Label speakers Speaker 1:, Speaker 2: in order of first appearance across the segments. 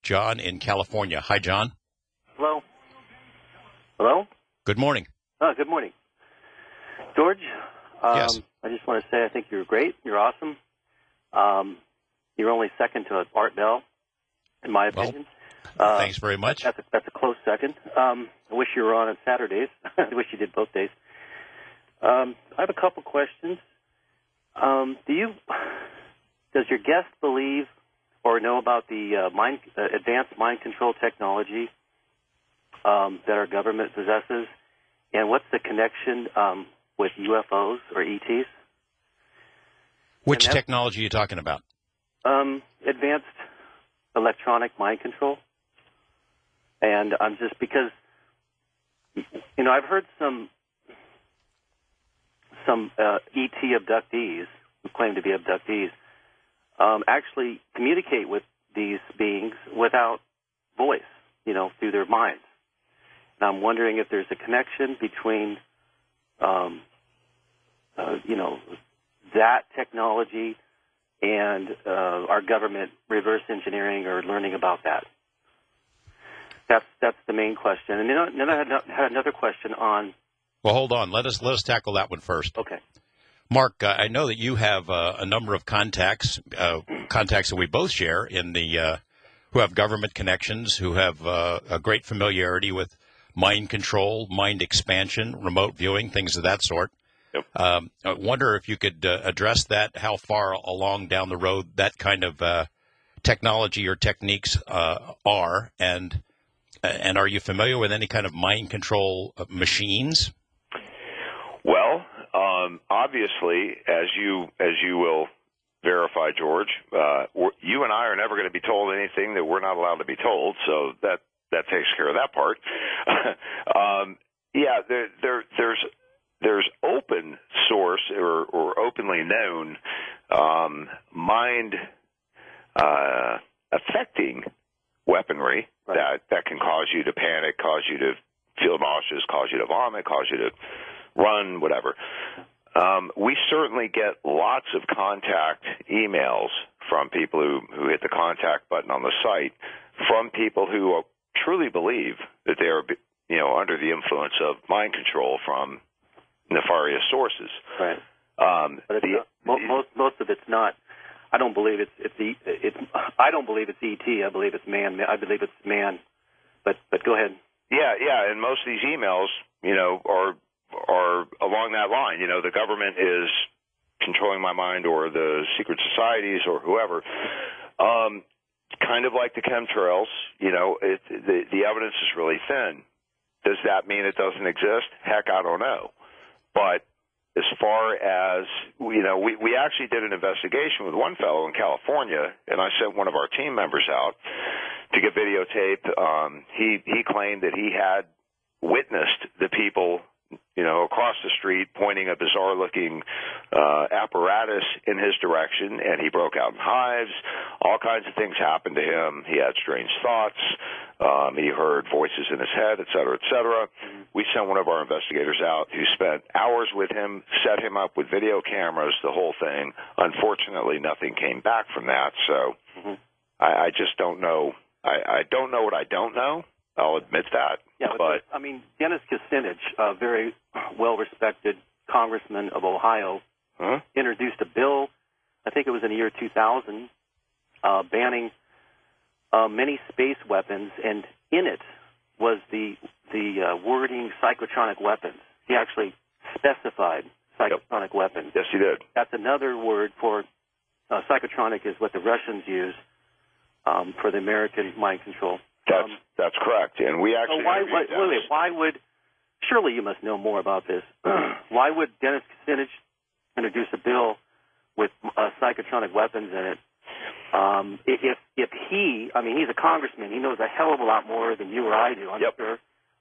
Speaker 1: John in California. Hi, John.
Speaker 2: Hello. Hello?
Speaker 1: Good morning.
Speaker 2: Good morning. George,
Speaker 1: Yes.
Speaker 2: I just want to say I think you're great. You're awesome. You're only second to Art Bell, in my opinion.
Speaker 1: Thanks very much.
Speaker 2: That's a close second. I wish you were on Saturdays. I wish you did both days. I have a couple questions. Does your guest believe or know about the advanced mind control technology that our government possesses? And what's the connection with UFOs or ETs?
Speaker 1: Which technology are you talking about?
Speaker 2: Advanced electronic mind control. And I'm just because, I've heard some ET abductees who claim to be abductees actually communicate with these beings without voice, through their minds. And I'm wondering if there's a connection between, that technology and our government reverse engineering or learning about that. That's the main question. And then I had another question on.
Speaker 1: Well, hold on. Let us tackle that one first.
Speaker 2: Okay.
Speaker 1: Mark, I know that you have a number of contacts that we both share in the who have government connections, who have a great familiarity with mind control, mind expansion, remote viewing, things of that sort.
Speaker 3: Yep.
Speaker 1: I wonder if you could address that, how far along down the road that kind of technology or techniques are, and are you familiar with any kind of mind control machines?
Speaker 3: Well, obviously, as you will verify, George, you and I are never going to be told anything that we're not allowed to be told, so that takes care of that part. There's open source or openly known mind affecting weaponry that can cause you to panic, cause you to feel nauseous, cause you to vomit, cause you to run, whatever. We certainly get lots of contact emails from people who hit the contact button on the site, from people who truly believe that they are, under the influence of mind control from nefarious sources.
Speaker 2: Right. But most of it's not. I don't believe I don't believe it's ET. I believe it's man. I believe it's man. But go ahead.
Speaker 3: Yeah. And most of these emails, are along that line. The government is controlling my mind, or the secret societies, or whoever. Kind of like the chemtrails, the evidence is really thin. Does that mean it doesn't exist? Heck, I don't know. But as far as, we actually did an investigation with one fellow in California, and I sent one of our team members out to get videotape. He claimed that he had witnessed the people across the street pointing a bizarre-looking apparatus in his direction, and he broke out in hives. All kinds of things happened to him. He had strange thoughts. He heard voices in his head, et cetera, et cetera. We sent one of our investigators out who spent hours with him, set him up with video cameras, the whole thing. Unfortunately, nothing came back from that, so I just don't know. I don't know what I don't know. I'll admit that.
Speaker 2: Yeah, but Dennis Kucinich, a very well-respected congressman of Ohio, introduced a bill, I think it was in the year 2000, banning many space weapons, and in it was the wording psychotronic weapons. He actually specified psychotronic weapons.
Speaker 3: Yes, he did.
Speaker 2: That's another word for psychotronic is what the Russians use for the American mind control.
Speaker 3: That's correct, and we actually.
Speaker 2: So why would? Surely you must know more about this. Why would Dennis Kucinich introduce a bill with psychotronic weapons in it? If he's a congressman, he knows a hell of a lot more than you or I do. I'm sure.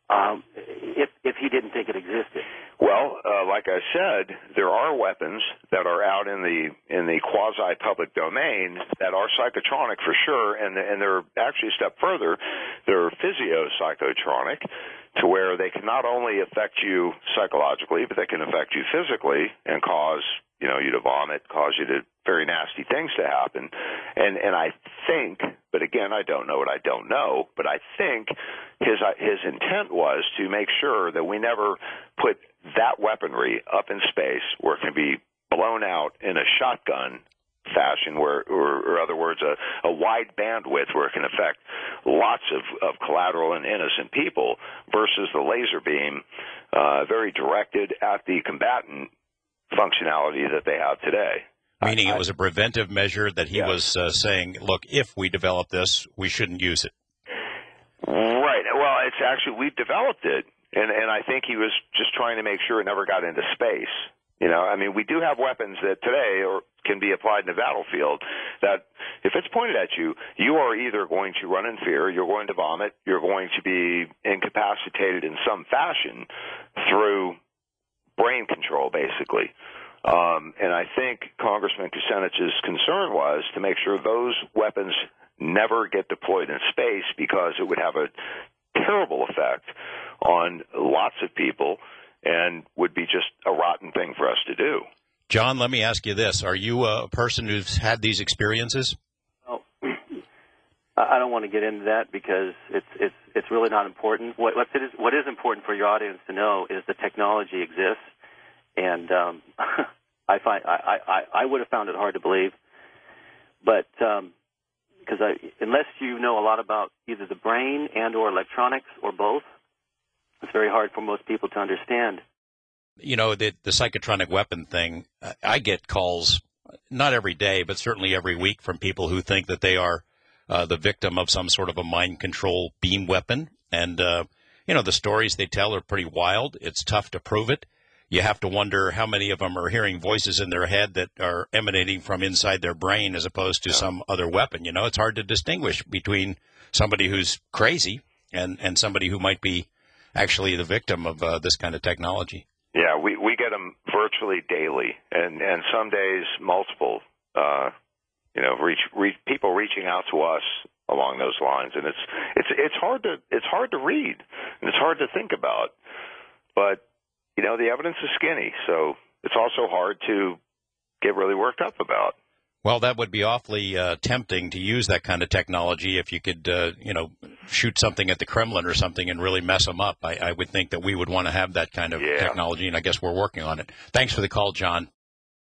Speaker 2: If he didn't think it existed.
Speaker 3: Well, like I said, there are weapons that are out in the quasi-public domain that are psychotronic for sure, and they're actually a step further. They're physio-psychotronic, to where they can not only affect you psychologically, but they can affect you physically and cause you to vomit, cause you to very nasty things to happen. And I think, but again, I don't know what I don't know, but I think his intent was to make sure that we never put that weaponry up in space where it can be blown out in a shotgun fashion, where, or other words, a wide bandwidth where it can affect lots of collateral and innocent people, versus the laser beam, very directed at the combatant functionality that they have today.
Speaker 1: Meaning it was a preventive measure that he was saying, look, if we develop this, we shouldn't use it.
Speaker 3: Right. Well, it's actually, we've developed it, and I think he was just trying to make sure it never got into space. You know, I mean, we do have weapons that today can be applied in the battlefield that if it's pointed at you, you are either going to run in fear, you're going to vomit, you're going to be incapacitated in some fashion through brain control, basically. And I think Congressman Kucinich's concern was to make sure those weapons never get deployed in space, because it would have a terrible effect on lots of people and would be just a rotten thing for us to do.
Speaker 1: John, let me ask you this. Are you a person who's had these experiences?
Speaker 2: Oh, I don't want to get into that because it's really not important. What is important for your audience to know is the technology exists, and I would have found it hard to believe, but because unless you know a lot about either the brain and or electronics or both, it's very hard for most people to understand.
Speaker 1: You know, the psychotronic weapon thing, I get calls, not every day, but certainly every week, from people who think that they are the victim of some sort of a mind control beam weapon. And, you know, the stories they tell are pretty wild. It's tough to prove it. You have to wonder how many of them are hearing voices in their head that are emanating from inside their brain as opposed to some other weapon. You know, it's hard to distinguish between somebody who's crazy and somebody who might be actually the victim of this kind of technology.
Speaker 3: Yeah, we get them virtually daily, and some days multiple. You know, people reaching out to us along those lines, and it's hard to read, and it's hard to think about. But you know, the evidence is skinny, so it's also hard to get really worked up about.
Speaker 1: Well, that would be awfully tempting to use that kind of technology if you could, you know, shoot something at the Kremlin or something and really mess them up. I would think that we would want to have that kind of technology, and I guess we're working on it. Thanks for the call, John.